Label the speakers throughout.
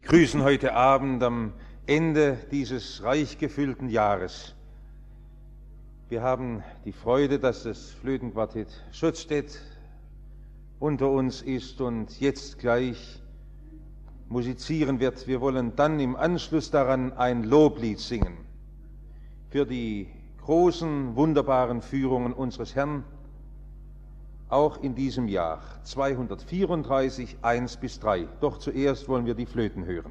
Speaker 1: grüßen heute Abend am Ende dieses reich gefüllten Jahres. Wir haben die Freude, dass das Flötenquartett Schottstedt unter uns ist und jetzt gleich musizieren wird. Wir wollen dann im Anschluss daran ein Loblied singen für die großen, wunderbaren Führungen unseres Herrn, auch in diesem Jahr 234, 1 bis 3. Doch zuerst wollen wir die Flöten hören.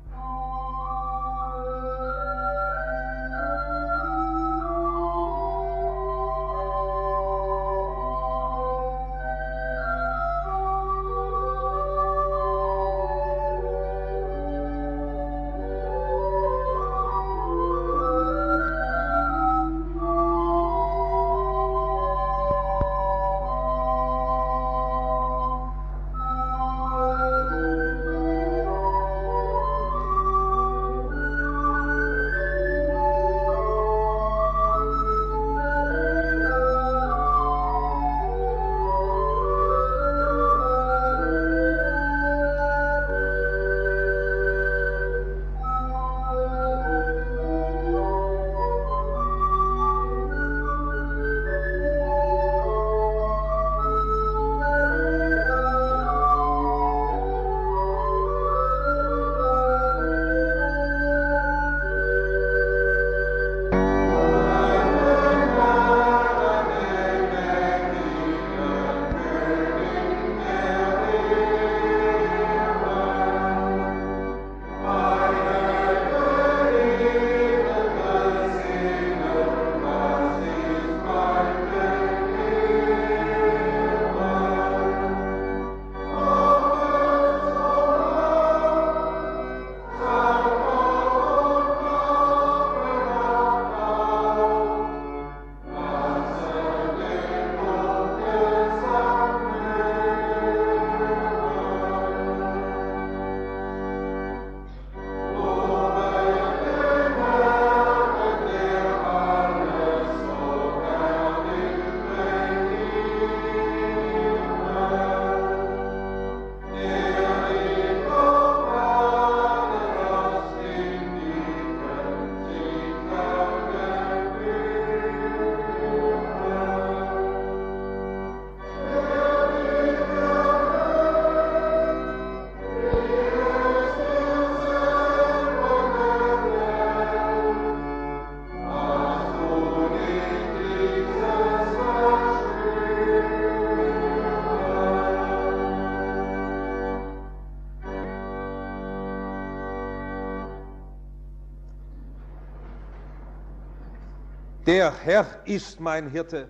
Speaker 1: Der Herr ist mein Hirte,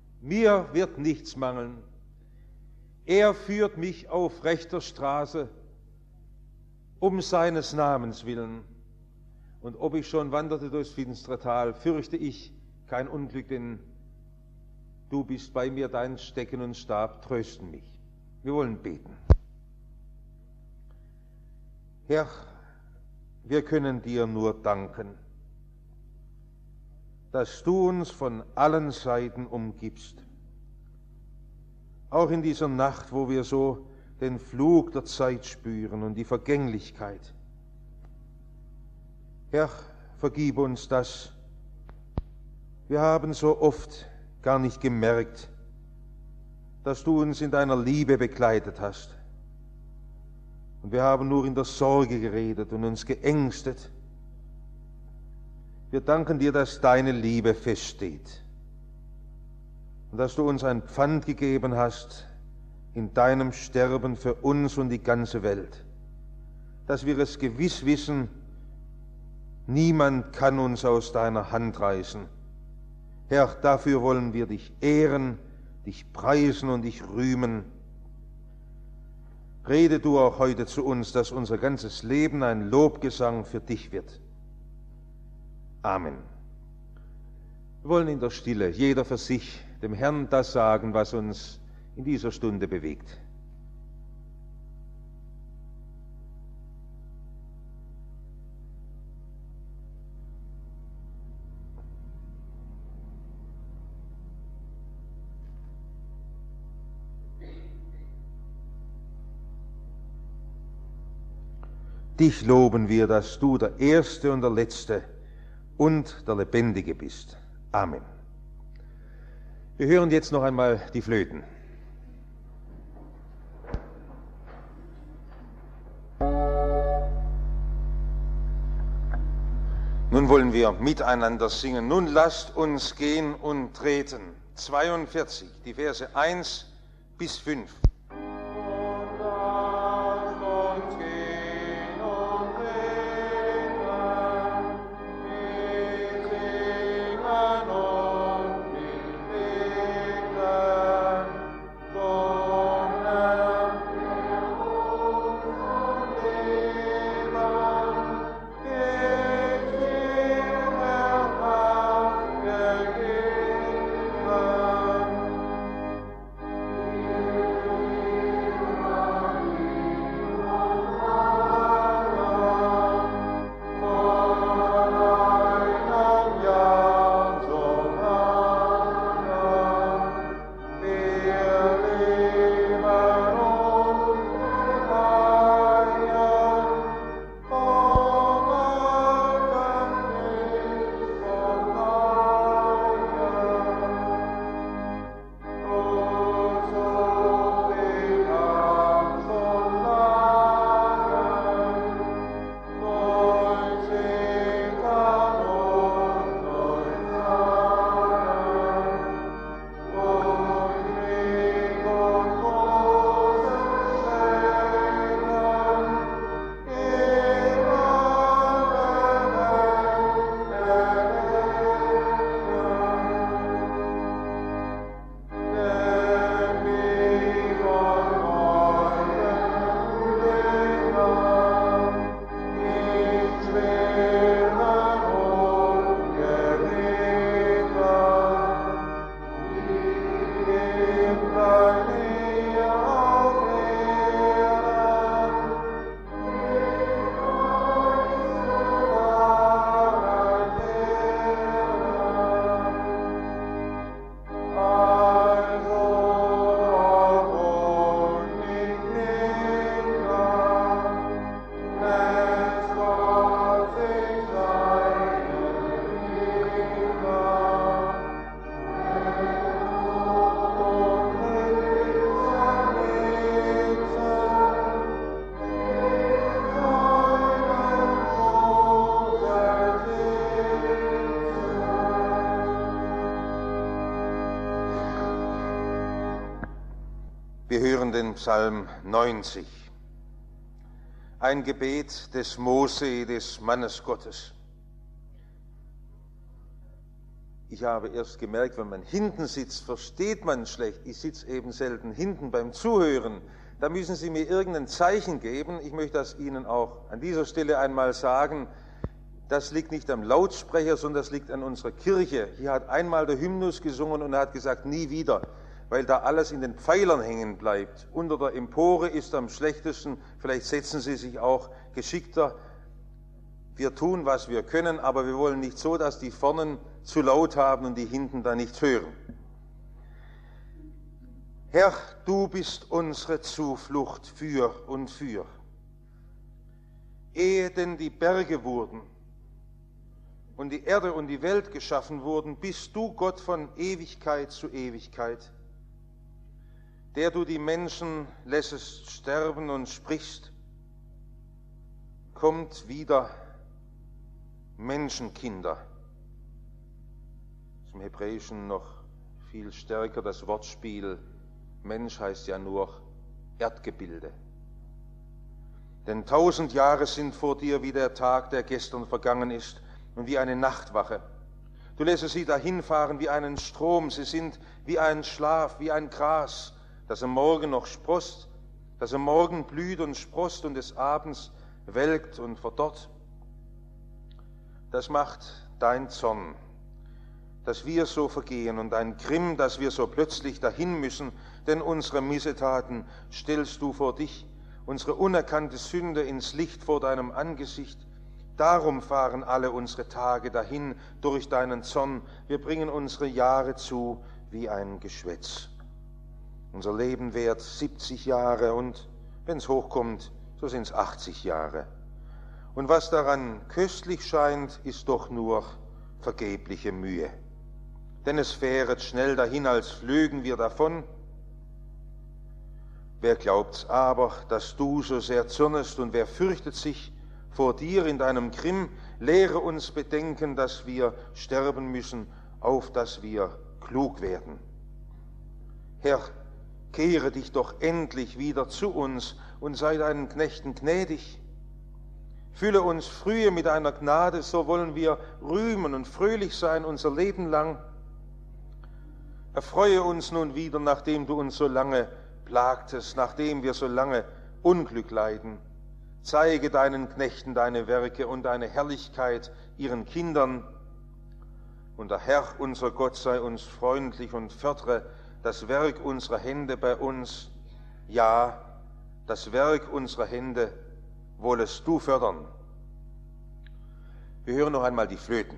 Speaker 1: mir wird nichts mangeln. Er führt mich auf rechter Straße, um seines Namens willen. Und ob ich schon wanderte durchs finstere Tal, fürchte ich kein Unglück, denn du bist bei mir, dein Stecken und Stab trösten mich. Wir wollen beten. Herr, wir können dir nur danken, dass du uns von allen Seiten umgibst. Auch in dieser Nacht, wo wir so den Flug der Zeit spüren und die Vergänglichkeit. Herr, vergib uns das. Wir haben so oft gar nicht gemerkt, dass du uns in deiner Liebe begleitet hast. Und wir haben nur in der Sorge geredet und uns geängstet. Wir danken dir, dass deine Liebe feststeht und dass du uns ein Pfand gegeben hast in deinem Sterben für uns und die ganze Welt, dass wir es gewiss wissen, niemand kann uns aus deiner Hand reißen. Herr, dafür wollen wir dich ehren, dich preisen und dich rühmen. Rede du auch heute zu uns, dass unser ganzes Leben ein Lobgesang für dich wird. Amen. Wir wollen in der Stille, jeder für sich, dem Herrn das sagen, was uns in dieser Stunde bewegt. Dich loben wir, dass du der Erste und der Letzte und der Lebendige bist. Amen. Wir hören jetzt noch einmal die Flöten. Nun wollen wir miteinander singen. Nun lasst uns gehen und treten. 42, die Verse 1 bis 5. Wir hören den Psalm 90, ein Gebet des Mose, des Mannes Gottes. Ich habe erst gemerkt, wenn man hinten sitzt, versteht man schlecht. Ich sitze eben selten hinten beim Zuhören. Da müssen Sie mir irgendein Zeichen geben. Ich möchte das Ihnen auch an dieser Stelle einmal sagen. Das liegt nicht am Lautsprecher, sondern das liegt an unserer Kirche. Hier hat einmal der Hymnus gesungen und er hat gesagt, nie wieder, weil da alles in den Pfeilern hängen bleibt. Unter der Empore ist am schlechtesten, vielleicht setzen Sie sich auch geschickter. Wir tun, was wir können, aber wir wollen nicht so, dass die vornen zu laut haben und die hinten da nichts hören. Herr, du bist unsere Zuflucht für und für. Ehe denn die Berge wurden und die Erde und die Welt geschaffen wurden, bist du Gott von Ewigkeit zu Ewigkeit, der du die Menschen lässest sterben und sprichst, kommt wieder Menschenkinder. Ist im Hebräischen noch viel stärker das Wortspiel. Mensch heißt ja nur Erdgebilde. Denn 1000 Jahre sind vor dir wie der Tag, der gestern vergangen ist, und wie eine Nachtwache. Du lässt sie dahinfahren wie einen Strom, sie sind wie ein Schlaf, wie ein Gras, das am Morgen noch sproßt, das am Morgen blüht und sproßt und des Abends welkt und verdorrt. Das macht dein Zorn, dass wir so vergehen, und dein Grimm, dass wir so plötzlich dahin müssen, denn unsere Missetaten stellst du vor dich, unsere unerkannte Sünde ins Licht vor deinem Angesicht. Darum fahren alle unsere Tage dahin durch deinen Zorn. Wir bringen unsere Jahre zu wie ein Geschwätz. Unser Leben währt 70 Jahre und wenn es hochkommt, so sind es 80 Jahre. Und was daran köstlich scheint, ist doch nur vergebliche Mühe. Denn es fähret schnell dahin, als flögen wir davon. Wer glaubt's aber, dass du so sehr zürnest, und wer fürchtet sich vor dir in deinem Grimm? Lehre uns bedenken, dass wir sterben müssen, auf dass wir klug werden. Herr, kehre dich doch endlich wieder zu uns und sei deinen Knechten gnädig. Fülle uns frühe mit deiner Gnade, so wollen wir rühmen und fröhlich sein unser Leben lang. Erfreue uns nun wieder, nachdem du uns so lange plagtest, nachdem wir so lange Unglück leiden. Zeige deinen Knechten deine Werke und deine Herrlichkeit ihren Kindern. Und der Herr, unser Gott, sei uns freundlich und fördere das Werk unserer Hände bei uns. Ja, das Werk unserer Hände wollest du fördern. Wir hören noch einmal die Flöten.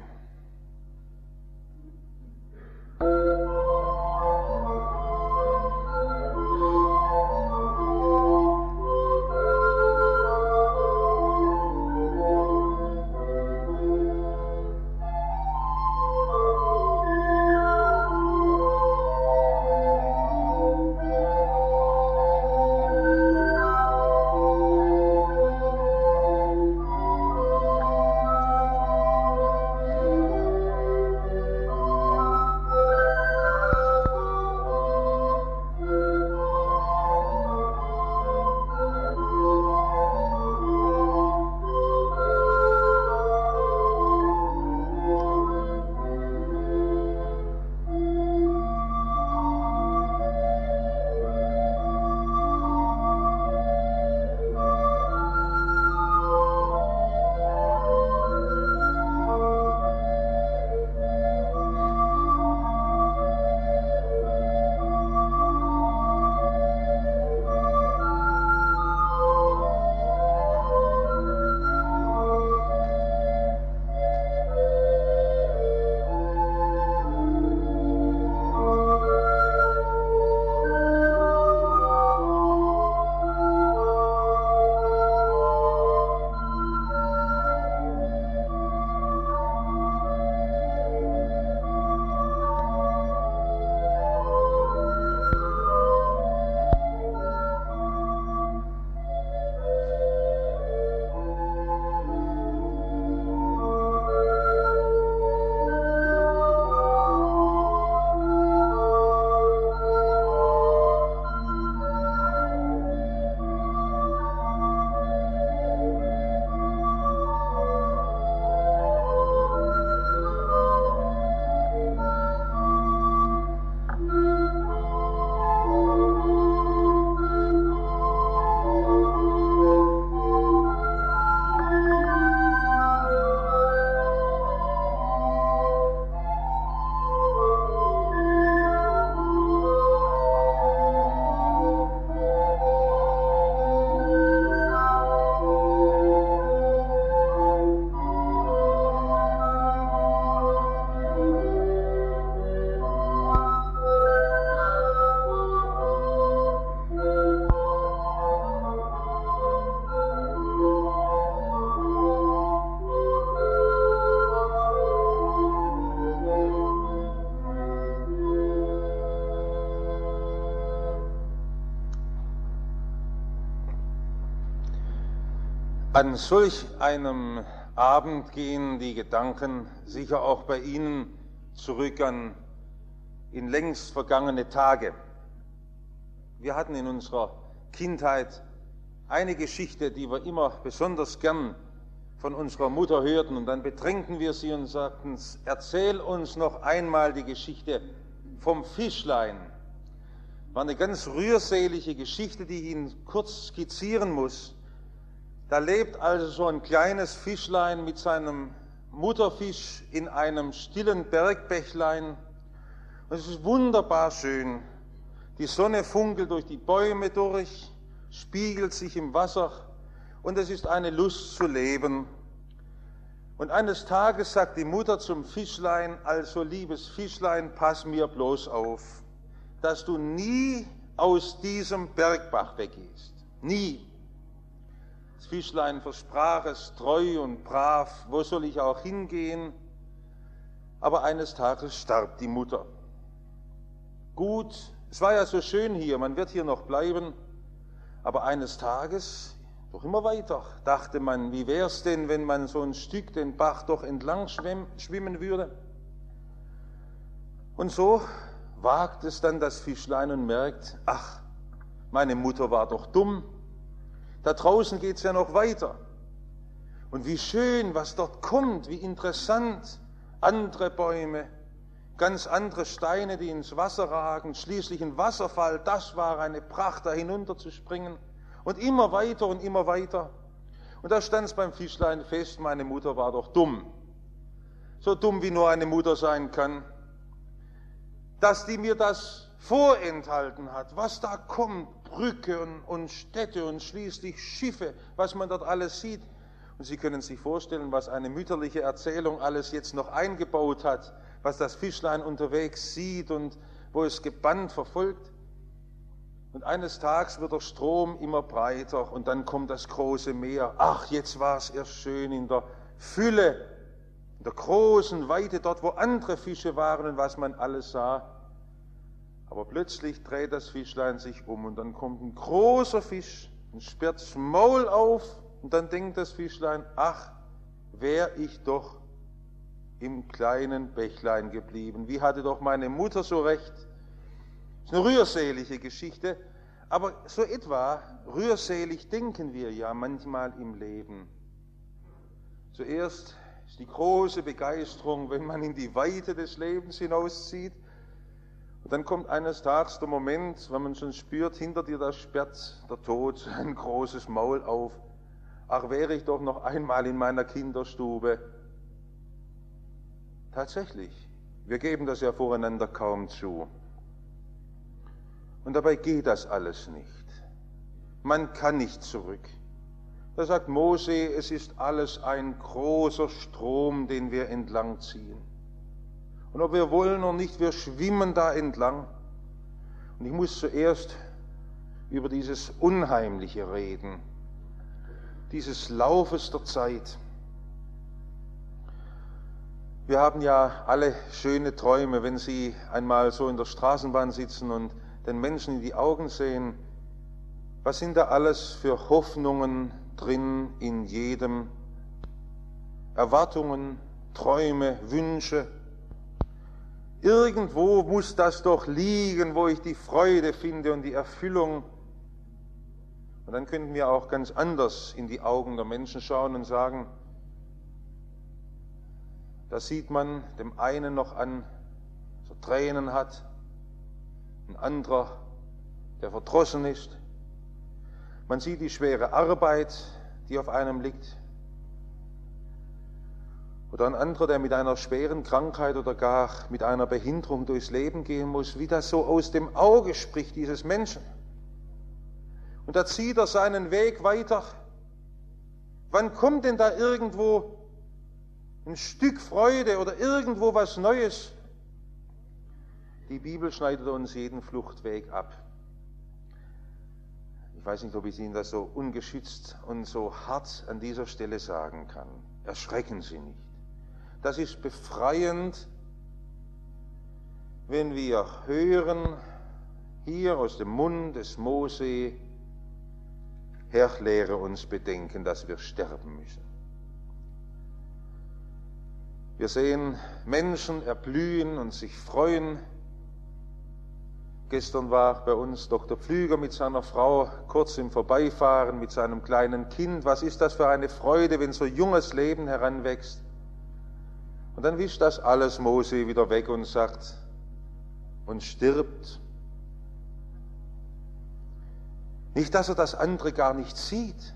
Speaker 1: An solch einem Abend gehen die Gedanken sicher auch bei Ihnen zurück an in längst vergangene Tage. Wir hatten in unserer Kindheit eine Geschichte, die wir immer besonders gern von unserer Mutter hörten, und dann bedrängten wir sie und sagten: Erzähl uns noch einmal die Geschichte vom Fischlein. War eine ganz rührselige Geschichte, die ich Ihnen kurz skizzieren muss. Da lebt also so ein kleines Fischlein mit seinem Mutterfisch in einem stillen Bergbächlein. Und es ist wunderbar schön. Die Sonne funkelt durch die Bäume durch, spiegelt sich im Wasser, und es ist eine Lust zu leben. Und eines Tages sagt die Mutter zum Fischlein: Also, liebes Fischlein, pass mir bloß auf, dass du nie aus diesem Bergbach weggehst. Nie. Das Fischlein versprach es treu und brav, wo soll ich auch hingehen? Aber eines Tages starb die Mutter. Gut, es war ja so schön hier, man wird hier noch bleiben, aber eines Tages, doch immer weiter, dachte man, wie wär's denn, wenn man so ein Stück den Bach doch entlang schwimmen würde? Und so wagt es dann das Fischlein und merkt, ach, meine Mutter war doch dumm. Da draußen geht's ja noch weiter. Und wie schön, was dort kommt, wie interessant. Andere Bäume, ganz andere Steine, die ins Wasser ragen, schließlich ein Wasserfall, das war eine Pracht, da hinunterzuspringen. Und immer weiter und immer weiter. Und da stand es beim Fischlein fest, meine Mutter war doch dumm. So dumm, wie nur eine Mutter sein kann. Dass die mir das vorenthalten hat, was da kommt, Brücke und Städte und schließlich Schiffe, was man dort alles sieht. Und Sie können sich vorstellen, was eine mütterliche Erzählung alles jetzt noch eingebaut hat, was das Fischlein unterwegs sieht und wo es gebannt verfolgt. Und eines Tages wird der Strom immer breiter und dann kommt das große Meer. Ach, jetzt war es erst schön in der Fülle, in der großen Weite, dort wo andere Fische waren und was man alles sah. Aber plötzlich dreht das Fischlein sich um und dann kommt ein großer Fisch und sperrt das Maul auf und dann denkt das Fischlein, ach, wär ich doch im kleinen Bächlein geblieben. Wie hatte doch meine Mutter so recht? Das ist eine rührselige Geschichte, aber so etwa rührselig denken wir ja manchmal im Leben. Zuerst ist die große Begeisterung, wenn man in die Weite des Lebens hinauszieht. Und dann kommt eines Tages der Moment, wenn man schon spürt, hinter dir da sperrt der Tod ein großes Maul auf. Ach, wäre ich doch noch einmal in meiner Kinderstube. Tatsächlich, wir geben das ja voreinander kaum zu. Und dabei geht das alles nicht. Man kann nicht zurück. Da sagt Mose, es ist alles ein großer Strom, den wir entlang ziehen. Und ob wir wollen oder nicht, wir schwimmen da entlang. Und ich muss zuerst über dieses Unheimliche reden, dieses Laufes der Zeit. Wir haben ja alle schöne Träume, wenn Sie einmal so in der Straßenbahn sitzen und den Menschen in die Augen sehen. Was sind da alles für Hoffnungen drin in jedem? Erwartungen, Träume, Wünsche. Irgendwo muss das doch liegen, wo ich die Freude finde und die Erfüllung. Und dann könnten wir auch ganz anders in die Augen der Menschen schauen und sagen, da sieht man dem einen noch an, dass er Tränen hat, ein anderer, der verdrossen ist. Man sieht die schwere Arbeit, die auf einem liegt. Oder ein anderer, der mit einer schweren Krankheit oder gar mit einer Behinderung durchs Leben gehen muss, wie das so aus dem Auge spricht, dieses Menschen. Und da zieht er seinen Weg weiter. Wann kommt denn da irgendwo ein Stück Freude oder irgendwo was Neues? Die Bibel schneidet uns jeden Fluchtweg ab. Ich weiß nicht, ob ich Ihnen das so ungeschützt und so hart an dieser Stelle sagen kann. Erschrecken Sie nicht. Das ist befreiend, wenn wir hören, hier aus dem Mund des Mose, Herr, lehre uns bedenken, dass wir sterben müssen. Wir sehen Menschen erblühen und sich freuen. Gestern war bei uns Dr. Pflüger mit seiner Frau kurz im Vorbeifahren mit seinem kleinen Kind. Was ist das für eine Freude, wenn so junges Leben heranwächst? Und dann wischt das alles Mose wieder weg und sagt, und stirbt. Nicht, dass er das andere gar nicht sieht.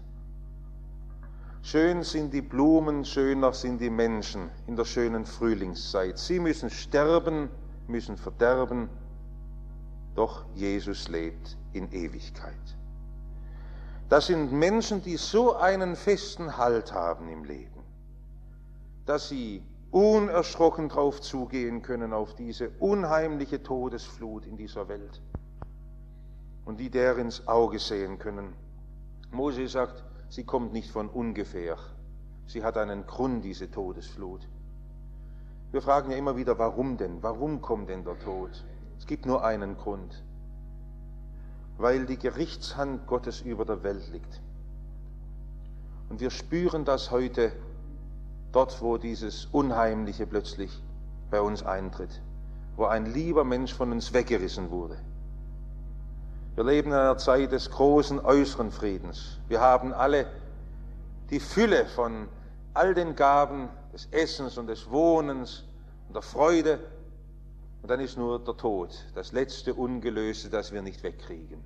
Speaker 1: Schön sind die Blumen, schöner sind die Menschen in der schönen Frühlingszeit. Sie müssen sterben, müssen verderben, doch Jesus lebt in Ewigkeit. Das sind Menschen, die so einen festen Halt haben im Leben, dass sie unerschrocken drauf zugehen können auf diese unheimliche Todesflut in dieser Welt und die der ins Auge sehen können. Mose sagt, sie kommt nicht von ungefähr. Sie hat einen Grund, diese Todesflut. Wir fragen ja immer wieder, warum denn? Warum kommt denn der Tod? Es gibt nur einen Grund. Weil die Gerichtshand Gottes über der Welt liegt. Und wir spüren das heute dort, wo dieses Unheimliche plötzlich bei uns eintritt, wo ein lieber Mensch von uns weggerissen wurde. Wir leben in einer Zeit des großen äußeren Friedens. Wir haben alle die Fülle von all den Gaben des Essens und des Wohnens und der Freude. Und dann ist nur der Tod, das letzte Ungelöste, das wir nicht wegkriegen.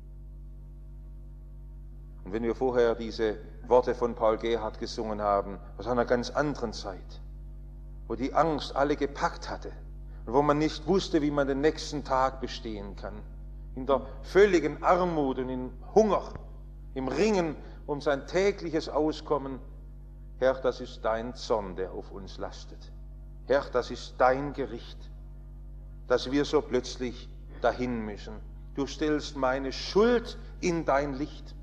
Speaker 1: Und wenn wir vorher diese Worte von Paul Gerhardt gesungen haben, aus einer ganz anderen Zeit, wo die Angst alle gepackt hatte und wo man nicht wusste, wie man den nächsten Tag bestehen kann, in der völligen Armut und im Hunger, im Ringen um sein tägliches Auskommen. Herr, das ist dein Zorn, der auf uns lastet. Herr, das ist dein Gericht, dass wir so plötzlich dahin müssen. Du stellst meine Schuld in dein Licht.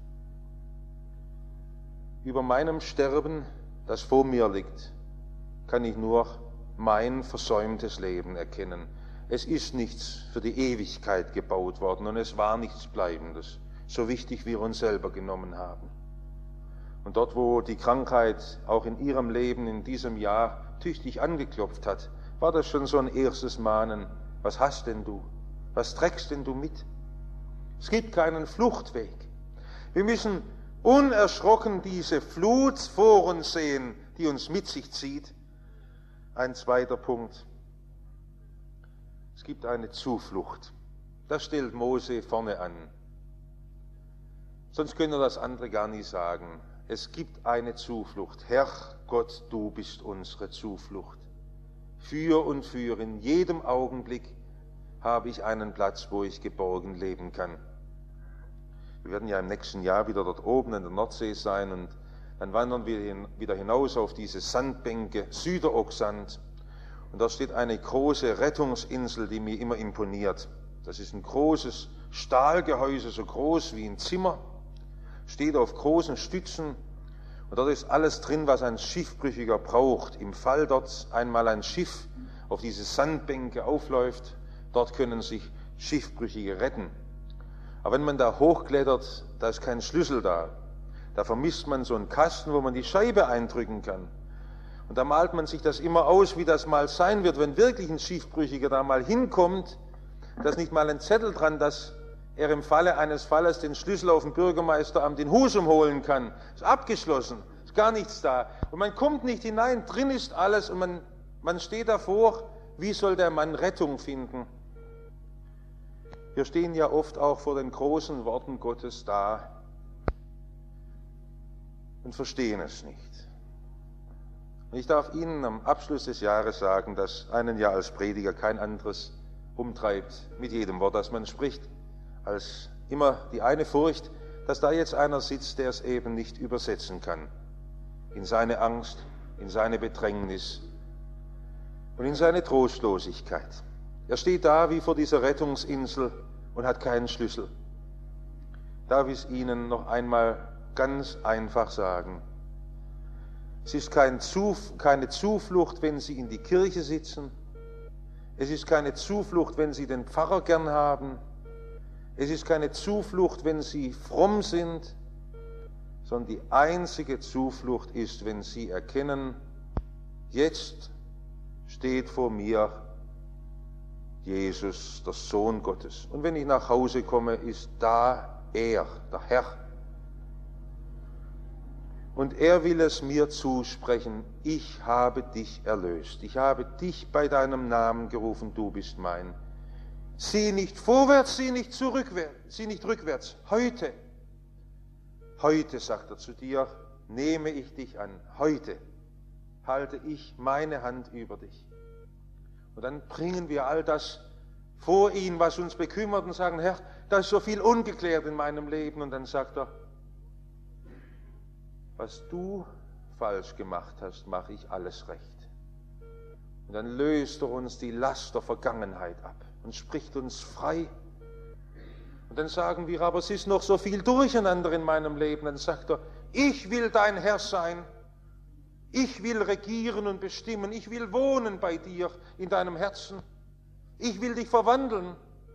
Speaker 1: Über meinem Sterben, das vor mir liegt, kann ich nur mein versäumtes Leben erkennen. Es ist nichts für die Ewigkeit gebaut worden und es war nichts Bleibendes, so wichtig wir uns selber genommen haben. Und dort, wo die Krankheit auch in ihrem Leben in diesem Jahr tüchtig angeklopft hat, war das schon so ein erstes Mahnen. Was hast denn du? Was trägst denn du mit? Es gibt keinen Fluchtweg. Wir müssen unerschrocken diese Flut vor uns sehen, die uns mit sich zieht. Ein zweiter Punkt. Es gibt eine Zuflucht. Das stellt Mose vorne an. Sonst können wir das andere gar nicht sagen. Es gibt eine Zuflucht. Herr Gott, du bist unsere Zuflucht. Für und für, in jedem Augenblick habe ich einen Platz, wo ich geborgen leben kann. Wir werden ja im nächsten Jahr wieder dort oben in der Nordsee sein und dann wandern wir wieder hinaus auf diese Sandbänke, Süderocksand. Und da steht eine große Rettungsinsel, die mir immer imponiert. Das ist ein großes Stahlgehäuse, so groß wie ein Zimmer, steht auf großen Stützen und dort ist alles drin, was ein Schiffbrüchiger braucht. Im Fall dort einmal ein Schiff auf diese Sandbänke aufläuft, dort können sich Schiffbrüchige retten. Aber wenn man da hochklettert, da ist kein Schlüssel da. Da vermisst man so einen Kasten, wo man die Scheibe eindrücken kann. Und da malt man sich das immer aus, wie das mal sein wird, wenn wirklich ein Schiffbrüchiger da mal hinkommt. Da ist nicht mal ein Zettel dran, dass er im Falle eines Falles den Schlüssel auf dem Bürgermeisteramt in Husum holen kann. Ist abgeschlossen, ist gar nichts da. Und man kommt nicht hinein, drin ist alles und man steht davor, wie soll der Mann Rettung finden? Wir stehen ja oft auch vor den großen Worten Gottes da und verstehen es nicht. Und ich darf Ihnen am Abschluss des Jahres sagen, dass einen ja als Prediger kein anderes umtreibt mit jedem Wort, das man spricht, als immer die eine Furcht, dass da jetzt einer sitzt, der es eben nicht übersetzen kann. In seine Angst, in seine Bedrängnis und in seine Trostlosigkeit. Er steht da wie vor dieser Rettungsinsel und hat keinen Schlüssel. Darf ich es Ihnen noch einmal ganz einfach sagen? Es ist keine Zuflucht, wenn Sie in die Kirche sitzen. Es ist keine Zuflucht, wenn Sie den Pfarrer gern haben. Es ist keine Zuflucht, wenn Sie fromm sind, sondern die einzige Zuflucht ist, wenn Sie erkennen, jetzt steht vor mir Jesus, der Sohn Gottes. Und wenn ich nach Hause komme, ist da er, der Herr. Und er will es mir zusprechen, ich habe dich erlöst. Ich habe dich bei deinem Namen gerufen, du bist mein. Sieh nicht vorwärts, sieh nicht rückwärts. Heute, sagt er zu dir, nehme ich dich an. Heute halte ich meine Hand über dich. Und dann bringen wir all das vor ihn, was uns bekümmert und sagen, Herr, da ist so viel ungeklärt in meinem Leben. Und dann sagt er, was du falsch gemacht hast, mache ich alles recht. Und dann löst er uns die Last der Vergangenheit ab und spricht uns frei. Und dann sagen wir, aber es ist noch so viel Durcheinander in meinem Leben. Dann sagt er, ich will dein Herr sein, ich will regieren und bestimmen, ich will wohnen bei dir in deinem Herzen, ich will dich verwandeln.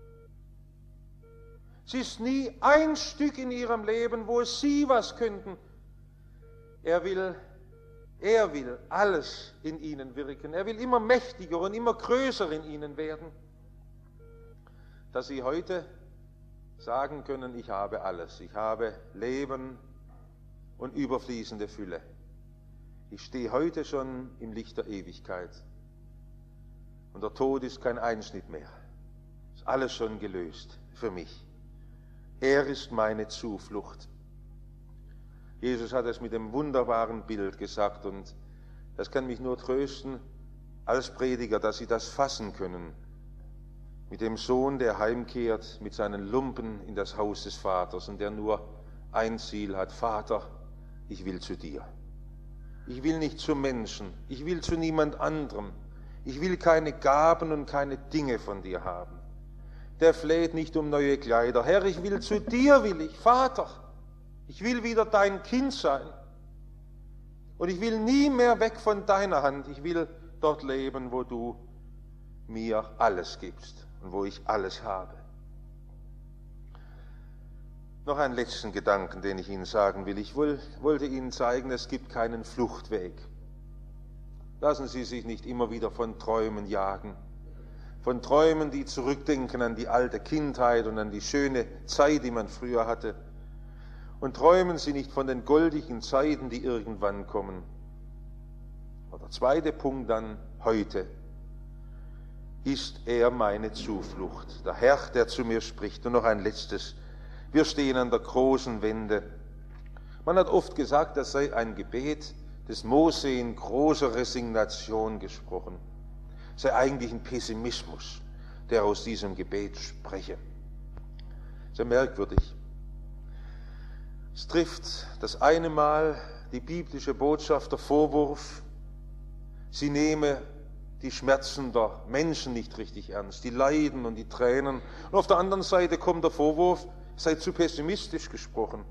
Speaker 1: Es ist nie ein Stück in ihrem Leben, wo sie was könnten. Er will alles in ihnen wirken. Er will immer mächtiger und immer größer in ihnen werden, dass sie heute sagen können, ich habe alles. Ich habe Leben und überfließende Fülle. Ich stehe heute schon im Licht der Ewigkeit. Und der Tod ist kein Einschnitt mehr. Ist alles schon gelöst für mich. Er ist meine Zuflucht. Jesus hat es mit dem wunderbaren Bild gesagt und das kann mich nur trösten als Prediger, dass Sie das fassen können. Mit dem Sohn, der heimkehrt mit seinen Lumpen in das Haus des Vaters und der nur ein Ziel hat: Vater, ich will zu dir. Ich will nicht zu Menschen, ich will zu niemand anderem. Ich will keine Gaben und keine Dinge von dir haben. Der fleht nicht um neue Kleider. Herr, ich will zu dir, will ich. Vater, ich will wieder dein Kind sein. Und ich will nie mehr weg von deiner Hand. Ich will dort leben, wo du mir alles gibst und wo ich alles habe. Noch einen letzten Gedanken, den ich Ihnen sagen will. Ich wollte Ihnen zeigen, es gibt keinen Fluchtweg. Lassen Sie sich nicht immer wieder von Träumen jagen. Von Träumen, die zurückdenken an die alte Kindheit und an die schöne Zeit, die man früher hatte. Und träumen Sie nicht von den goldigen Zeiten, die irgendwann kommen. Und der zweite Punkt dann: heute ist er meine Zuflucht. Der Herr, der zu mir spricht. Und noch ein letztes: wir stehen an der großen Wende. Man hat oft gesagt, das sei ein Gebet des Mose in großer Resignation gesprochen. Sei eigentlich ein Pessimismus, der aus diesem Gebet spreche. Sehr merkwürdig. Es trifft das eine Mal die biblische Botschaft, der Vorwurf, sie nehme die Schmerzen der Menschen nicht richtig ernst, die Leiden und die Tränen. Und auf der anderen Seite kommt der Vorwurf, sei zu pessimistisch gesprochen.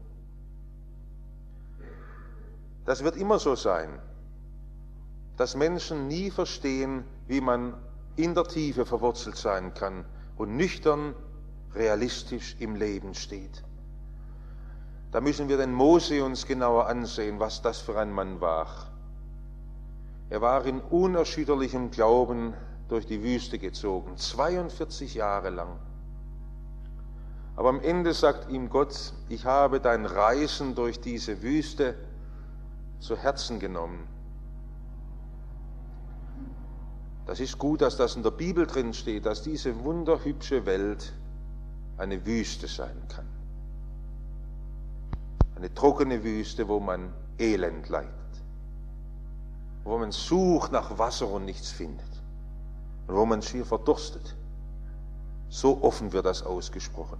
Speaker 1: Das wird immer so sein, dass Menschen nie verstehen, wie man in der Tiefe verwurzelt sein kann und nüchtern, realistisch im Leben steht. Da müssen wir den Mose uns genauer ansehen, was das für ein Mann war. Er war in unerschütterlichem Glauben durch die Wüste gezogen, 42 Jahre lang. Aber am Ende sagt ihm Gott: ich habe dein Reisen durch diese Wüste zu Herzen genommen. Das ist gut, dass das in der Bibel drin steht, dass diese wunderhübsche Welt eine Wüste sein kann. Eine trockene Wüste, wo man Elend leidet, wo man sucht nach Wasser und nichts findet und wo man schier verdurstet. So offen wird das ausgesprochen.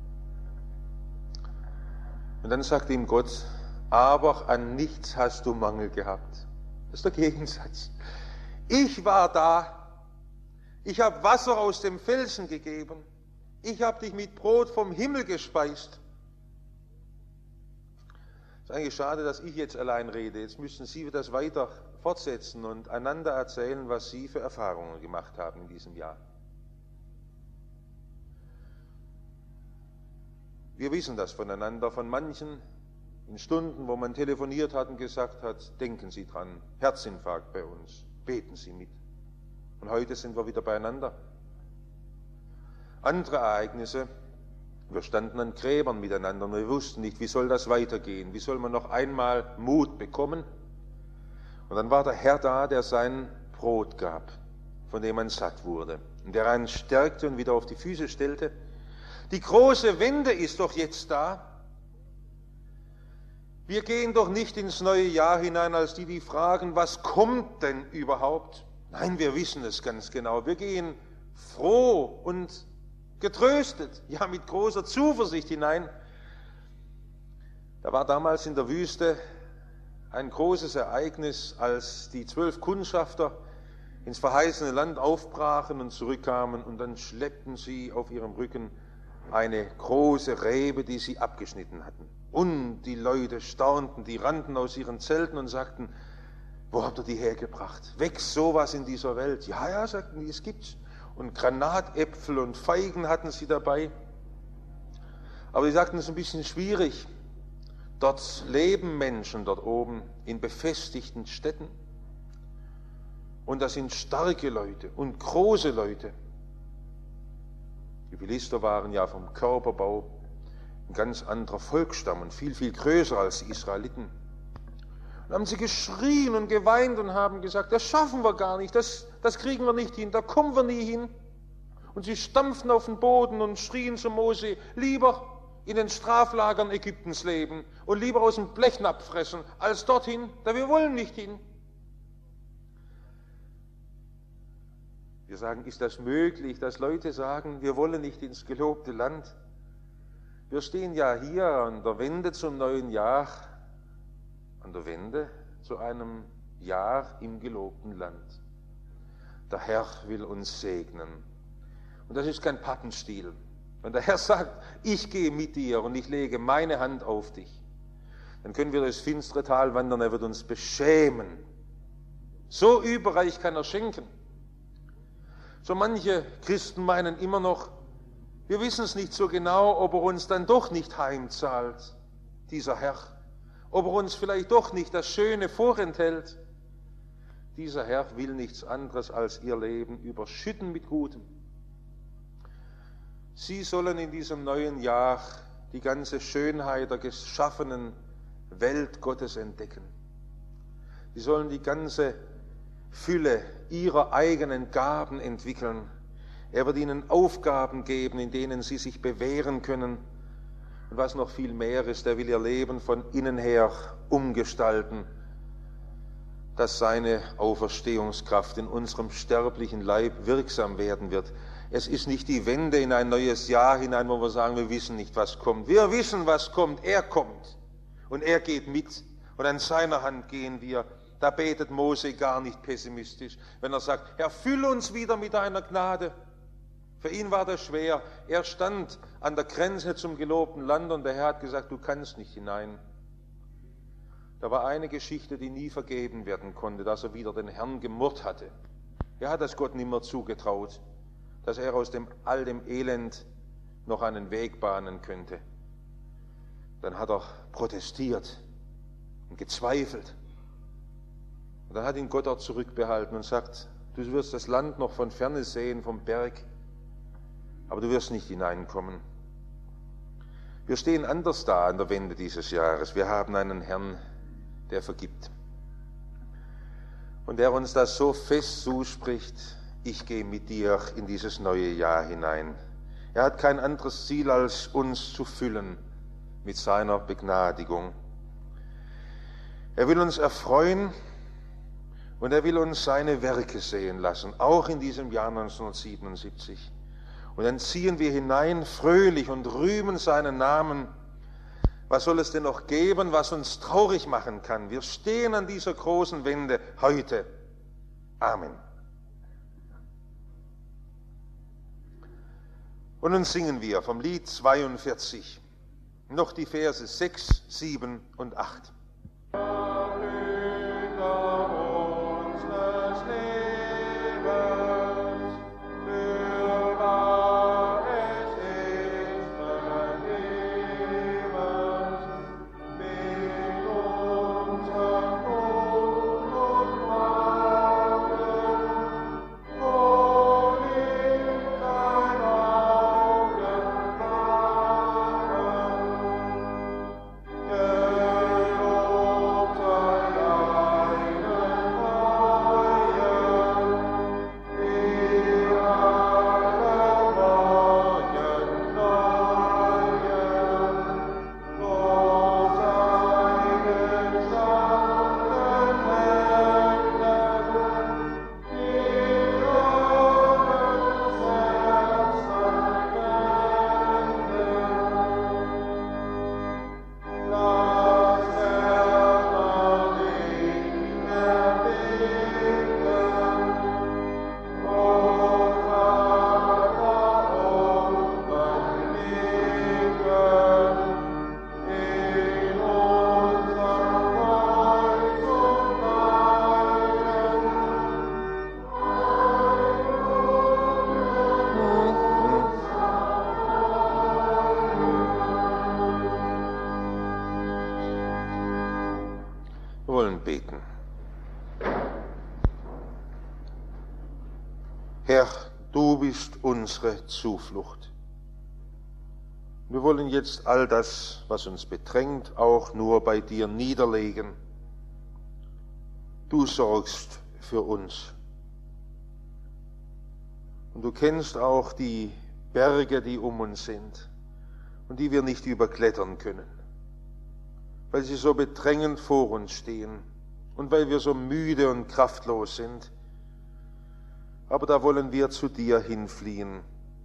Speaker 1: Und dann sagt ihm Gott: aber an nichts hast du Mangel gehabt. Das ist der Gegensatz. Ich war da, ich habe Wasser aus dem Felsen gegeben, ich habe dich mit Brot vom Himmel gespeist. Es ist eigentlich schade, dass ich jetzt allein rede. Jetzt müssen Sie das weiter fortsetzen und einander erzählen, was Sie für Erfahrungen gemacht haben in diesem Jahr. Wir wissen das voneinander, von manchen in Stunden, wo man telefoniert hat und gesagt hat: denken Sie dran, Herzinfarkt bei uns, beten Sie mit. Und heute sind wir wieder beieinander. Andere Ereignisse: wir standen an Gräbern miteinander und wir wussten nicht, wie soll das weitergehen, wie soll man noch einmal Mut bekommen. Und dann war der Herr da, der sein Brot gab, von dem man satt wurde, und der einen stärkte und wieder auf die Füße stellte. Die große Wende ist doch jetzt da. Wir gehen doch nicht ins neue Jahr hinein, als die fragen, was kommt denn überhaupt? Nein, wir wissen es ganz genau. Wir gehen froh und getröstet, ja mit großer Zuversicht hinein. Da war damals in der Wüste ein großes Ereignis, als die 12 Kundschafter ins verheißene Land aufbrachen und zurückkamen, und dann schleppten sie auf ihrem Rücken eine große Rebe, die sie abgeschnitten hatten. Und die Leute staunten, die rannten aus ihren Zelten und sagten, wo habt ihr die hergebracht? Wächst sowas in dieser Welt? Ja, ja, sagten die, es gibt's. Und Granatäpfel und Feigen hatten sie dabei. Aber die sagten, es ist ein bisschen schwierig. Dort leben Menschen dort oben in befestigten Städten. Und das sind starke Leute und große Leute. Die Philister waren ja vom Körperbau ein ganz anderer Volksstamm und viel, viel größer als die Israeliten. Und haben sie geschrien und geweint und haben gesagt, das schaffen wir gar nicht, das kriegen wir nicht hin, da kommen wir nie hin. Und sie stampften auf den Boden und schrien zu Mose, lieber in den Straflagern Ägyptens leben und lieber aus dem Blechnapf fressen, als dorthin, da wir wollen nicht hin. Wir sagen, ist das möglich, dass Leute sagen, wir wollen nicht ins gelobte Land? Wir stehen ja hier an der Wende zum neuen Jahr, an der Wende zu einem Jahr im gelobten Land. Der Herr will uns segnen. Und das ist kein Pappenstiel. Wenn der Herr sagt, ich gehe mit dir und ich lege meine Hand auf dich, dann können wir durchs finstere Tal wandern, er wird uns beschämen. So überreich kann er schenken. So manche Christen meinen immer noch, wir wissen es nicht so genau, ob er uns dann doch nicht heimzahlt, dieser Herr. Ob er uns vielleicht doch nicht das Schöne vorenthält. Dieser Herr will nichts anderes als ihr Leben überschütten mit Gutem. Sie sollen in diesem neuen Jahr die ganze Schönheit der geschaffenen Welt Gottes entdecken. Sie sollen die ganze Fülle ihrer eigenen Gaben entwickeln. Er wird ihnen Aufgaben geben, in denen sie sich bewähren können. Und was noch viel mehr ist, er will ihr Leben von innen her umgestalten, dass seine Auferstehungskraft in unserem sterblichen Leib wirksam werden wird. Es ist nicht die Wende in ein neues Jahr hinein, wo wir sagen, wir wissen nicht, was kommt. Wir wissen, was kommt. Er kommt. Und er geht mit. Und an seiner Hand gehen wir. Da betet Mose gar nicht pessimistisch, wenn er sagt, Herr, fülle uns wieder mit deiner Gnade. Für ihn war das schwer. Er stand an der Grenze zum gelobten Land und der Herr hat gesagt, du kannst nicht hinein. Da war eine Geschichte, die nie vergeben werden konnte, dass er wieder den Herrn gemurrt hatte. Er hat das Gott nimmer zugetraut, dass er aus all dem Elend noch einen Weg bahnen könnte. Dann hat er protestiert und gezweifelt. Und dann hat ihn Gott auch zurückbehalten und sagt, du wirst das Land noch von ferne sehen, vom Berg, aber du wirst nicht hineinkommen. Wir stehen anders da an der Wende dieses Jahres. Wir haben einen Herrn, der vergibt. Und der uns das so fest zuspricht, ich gehe mit dir in dieses neue Jahr hinein. Er hat kein anderes Ziel, als uns zu füllen mit seiner Begnadigung. Er will uns erfreuen und er will uns seine Werke sehen lassen, auch in diesem Jahr 1977. Und dann ziehen wir hinein fröhlich und rühmen seinen Namen. Was soll es denn noch geben, was uns traurig machen kann? Wir stehen an dieser großen Wende heute. Amen. Und nun singen wir vom Lied 42 noch die Verse 6, 7 und 8.
Speaker 2: Herr, du bist unsere Zuflucht. Wir wollen jetzt all das, was uns bedrängt, auch nur bei dir niederlegen. Du sorgst für uns. Und du kennst auch die Berge, die um uns sind und die wir nicht überklettern können, weil sie so bedrängend vor uns stehen und weil wir so müde und kraftlos sind. Aber da wollen wir zu dir hinfliehen.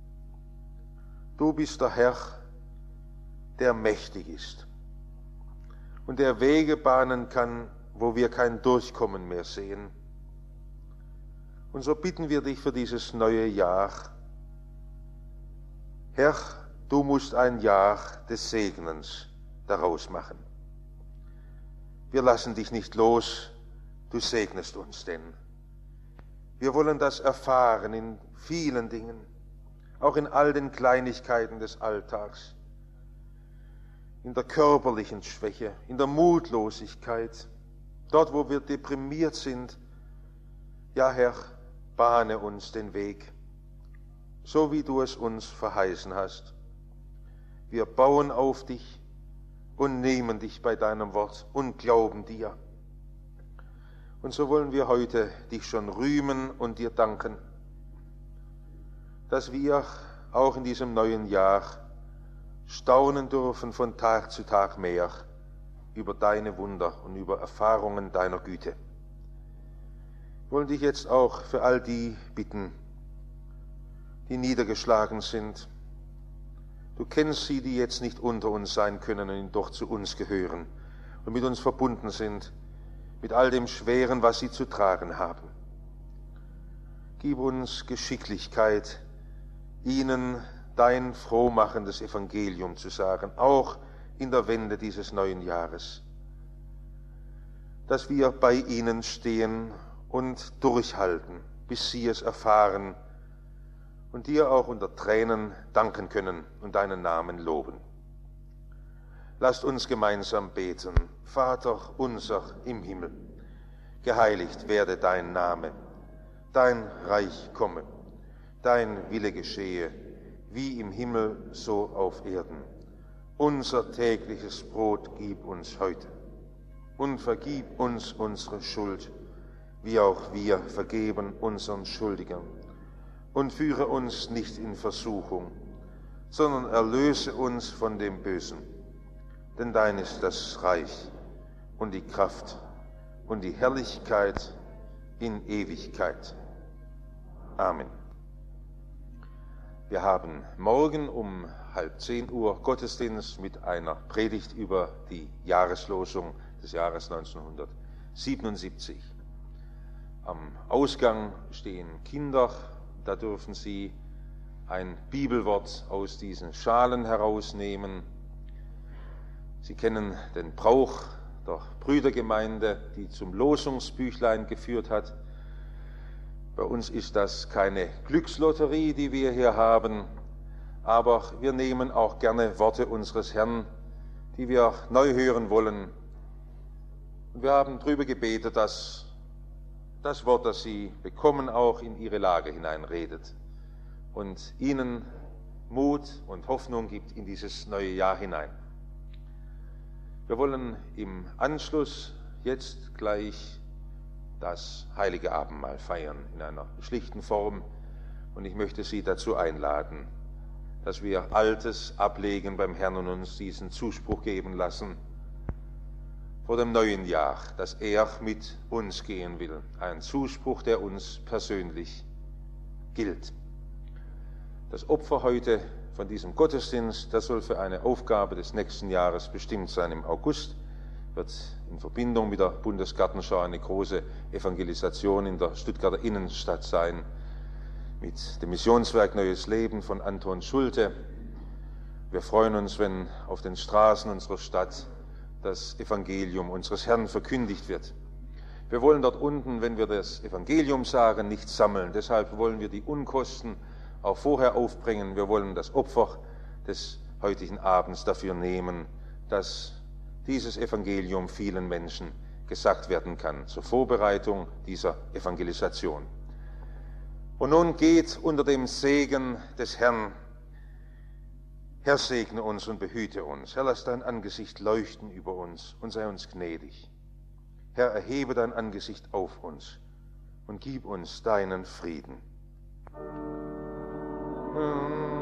Speaker 2: Du bist der Herr, der mächtig ist und der Wege bahnen kann, wo wir kein Durchkommen mehr sehen. Und so bitten wir dich für dieses neue Jahr. Herr, du musst ein Jahr des Segnens daraus machen. Wir lassen dich nicht los, du segnest uns denn. Wir wollen das erfahren in vielen Dingen, auch in all den Kleinigkeiten des Alltags, in der körperlichen Schwäche, in der Mutlosigkeit, dort, wo wir deprimiert sind. Ja, Herr, bahne uns den Weg, so wie du es uns verheißen hast. Wir bauen auf dich und nehmen dich bei deinem Wort und glauben dir. Und so wollen wir heute dich schon rühmen und dir danken, dass wir auch in diesem neuen Jahr staunen dürfen von Tag zu Tag mehr über deine Wunder und über Erfahrungen deiner Güte. Wir wollen dich jetzt auch für all die bitten, die niedergeschlagen sind. Du kennst sie, die jetzt nicht unter uns sein können und doch zu uns gehören und mit uns verbunden sind, mit all dem Schweren, was sie zu tragen haben. Gib uns Geschicklichkeit, ihnen dein frohmachendes Evangelium zu sagen, auch in der Wende dieses neuen Jahres, dass wir bei ihnen stehen und durchhalten, bis sie es erfahren und dir auch unter Tränen danken können und deinen Namen loben. Lasst uns gemeinsam beten. Vater unser im Himmel, geheiligt werde dein Name, dein Reich komme, dein Wille geschehe, wie im Himmel, so auf Erden. Unser tägliches Brot gib uns heute und vergib uns unsere Schuld, wie auch wir vergeben unseren Schuldigern. Und führe uns nicht in Versuchung, sondern erlöse uns von dem Bösen. Denn dein ist das Reich und die Kraft und die Herrlichkeit in Ewigkeit. Amen. Wir haben morgen um 9:30 Gottesdienst mit einer Predigt über die Jahreslosung des Jahres 1977. Am Ausgang stehen Kinder, da dürfen sie ein Bibelwort aus diesen Schalen herausnehmen. Sie kennen den Brauch der Brüdergemeinde, die zum Losungsbüchlein geführt hat. Bei uns ist das keine Glückslotterie, die wir hier haben, aber wir nehmen auch gerne Worte unseres Herrn, die wir neu hören wollen. Und wir haben darüber gebetet, dass das Wort, das Sie bekommen, auch in Ihre Lage hineinredet und Ihnen Mut und Hoffnung gibt in dieses neue Jahr hinein. Wir wollen im Anschluss jetzt gleich das heilige Abendmahl feiern in einer schlichten Form und ich möchte Sie dazu einladen, dass wir Altes ablegen beim Herrn und uns diesen Zuspruch geben lassen vor dem neuen Jahr, dass er mit uns gehen will. Ein Zuspruch, der uns persönlich gilt. Das Opfer heute von diesem Gottesdienst, das soll für eine Aufgabe des nächsten Jahres bestimmt sein. Im August wird in Verbindung mit der Bundesgartenschau eine große Evangelisation in der Stuttgarter Innenstadt sein, mit dem Missionswerk Neues Leben von Anton Schulte. Wir freuen uns, wenn auf den Straßen unserer Stadt das Evangelium unseres Herrn verkündigt wird. Wir wollen dort unten, wenn wir das Evangelium sagen, nicht sammeln. Deshalb wollen wir die Unkosten auch vorher aufbringen. Wir wollen das Opfer des heutigen Abends dafür nehmen, dass dieses Evangelium vielen Menschen gesagt werden kann, zur Vorbereitung dieser Evangelisation. Und nun geht unter dem Segen des Herrn. Herr, segne uns und behüte uns. Herr, lass dein Angesicht leuchten über uns und sei uns gnädig. Herr, erhebe dein Angesicht auf uns und gib uns deinen Frieden.